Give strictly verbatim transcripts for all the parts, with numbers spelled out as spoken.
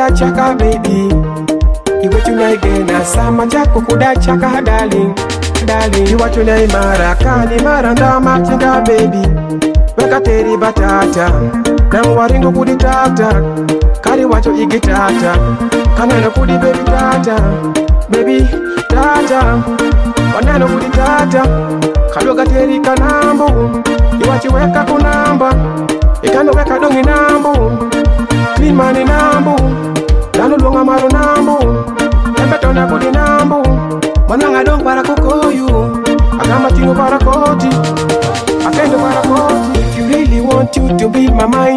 kukuda chaka baby. Iwe tunai na sama chako kuda chaka darling, darling. Iwa tunai mara kani mara ndama chinga baby. Weka teri batata, na waringo kudi tata. Kari wacho igi tata, kanano kudi baby tata, baby tata. Wanano kudi tata, kadoga teri kanambu. Iwa chiweka kunamba, ikano weka dongi nambu. Clean money nambu, dano luonga maru nambu. Embetona kudi nambu, mananga dong para kukoyu. Agama tingo para koti, akendo para koti. If you really want you to be my mind,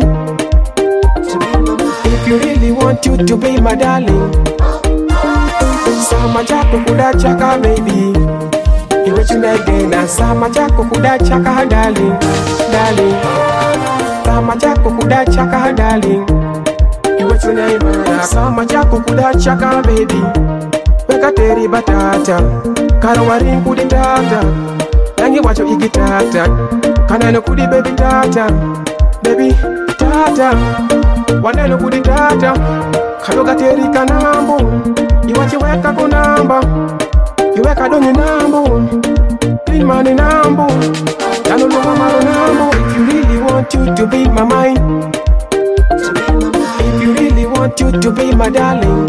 if you really want you to be my darling, sama chako kuda chaka baby. Iwe tunai na sama chako kuda chaka darling, darling. Sama chako kuda chaka darling. Iwe tunai mara sama chako kuda chaka baby. Weka teri batata, kara warin kudi tata. Yangi wacho igi tata, kanano kudi baby tata, baby tata. Waneno kudi tata, kadoga teri kanambu. Iwachi weka kunamba, iweka dongi nambu. Clean money nambu, dano lunga maru nambu. If you really want you to be my mind, if you really want you to be my darling,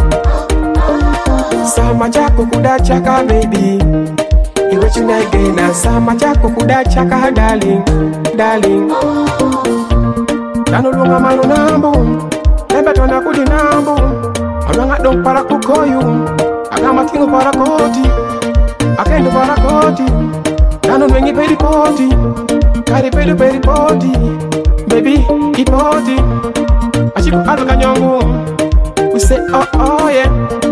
sama chako kuda chaka baby. Iwe tunai na sama chako kuda chaka darling, darling. Dano lunga maru nambu, embetona kudi nambu. Ananga dong para kukoyu, agama tingo para koti, akendo para koti. Dano nwengi peri poti, kari peri peri poti, baby ipoti. Achiku alu kanyongu, we say oh oh yeah.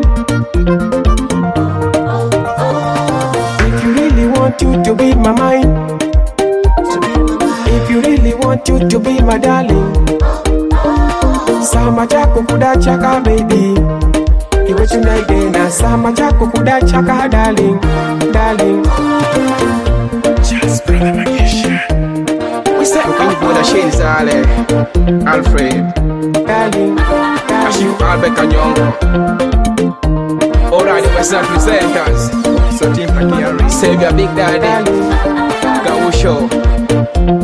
If you really want you to be my mind, if you really want you to be my darling, sama chako kuda chaka baby. Iwe tunai na sama chako kuda chaka darling, darling. Just bring the magician. We say Ukini kuda shade zale Alfred, darling, Ashiku Albert Kanyongo. Alright, the West Side presenters. So team Pakiari, Savior Big Daddy, darling. Gawo Show.